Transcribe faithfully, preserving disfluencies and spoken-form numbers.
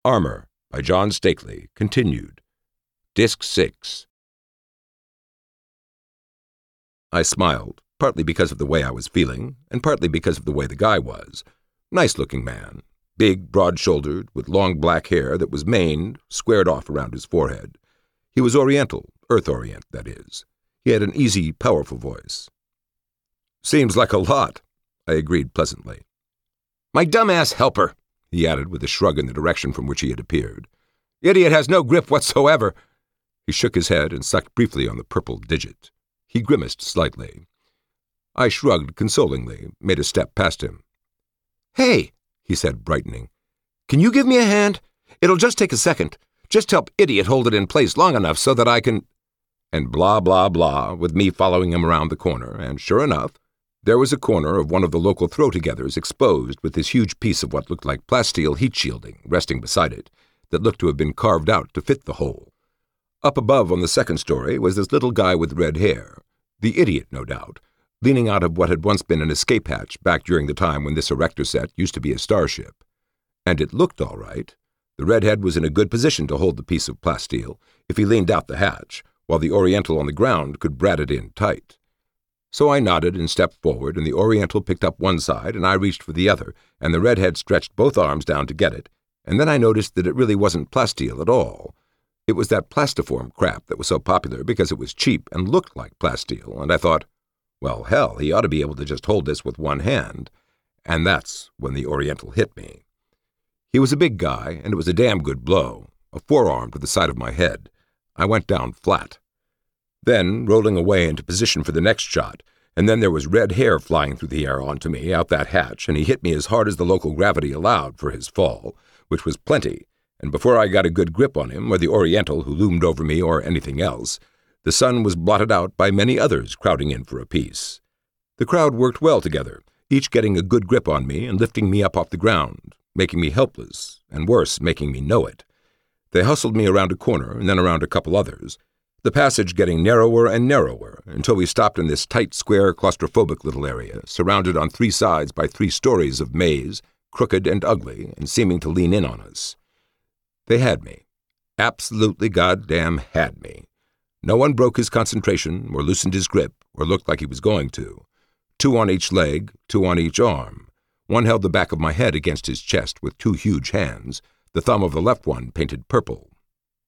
Armor by John Stakely, continued. Disc six. I smiled, partly because of the way I was feeling, and partly because of the way the guy was. Nice-looking man, big, broad-shouldered, with long black hair that was maned, squared off around his forehead. He was Oriental, Earth Orient, that is. He had an easy, powerful voice. "Seems like a lot," I agreed pleasantly. "My dumbass helper," he added with a shrug in the direction from which he had appeared. "Idiot has no grip whatsoever." He shook his head and sucked briefly on the purple digit. He grimaced slightly. I shrugged consolingly, made a step past him. "Hey," he said, brightening. "Can you give me a hand? It'll just take a second. Just help Idiot hold it in place long enough so that I can—" And blah, blah, blah, with me following him around the corner, and sure enough, there was a corner of one of the local throw-togethers exposed with this huge piece of what looked like plasteel heat shielding resting beside it, that looked to have been carved out to fit the hole. Up above on the second story was this little guy with red hair, the Idiot, no doubt, leaning out of what had once been an escape hatch back during the time when this erector set used to be a starship. And it looked all right. The redhead was in a good position to hold the piece of plasteel if he leaned out the hatch, while the Oriental on the ground could brat it in tight. So I nodded and stepped forward, and the Oriental picked up one side, and I reached for the other, and the redhead stretched both arms down to get it, and then I noticed that it really wasn't plasteel at all. It was that plastiform crap that was so popular because it was cheap and looked like plasteel, and I thought, well, hell, he ought to be able to just hold this with one hand. And that's when the Oriental hit me. He was a big guy, and it was a damn good blow, a forearm to the side of my head. I went down flat. Then, rolling away into position for the next shot, and then there was red hair flying through the air onto me out that hatch, and he hit me as hard as the local gravity allowed for his fall, which was plenty, and before I got a good grip on him, or the Oriental who loomed over me, or anything else, the sun was blotted out by many others crowding in for a piece. The crowd worked well together, each getting a good grip on me and lifting me up off the ground, making me helpless, and worse, making me know it. They hustled me around a corner and then around a couple others, the passage getting narrower and narrower until we stopped in this tight, square, claustrophobic little area, surrounded on three sides by three stories of maze, crooked and ugly, and seeming to lean in on us. They had me. Absolutely goddamn had me. No one broke his concentration, or loosened his grip, or looked like he was going to. Two on each leg, two on each arm. One held the back of my head against his chest with two huge hands, the thumb of the left one painted purple.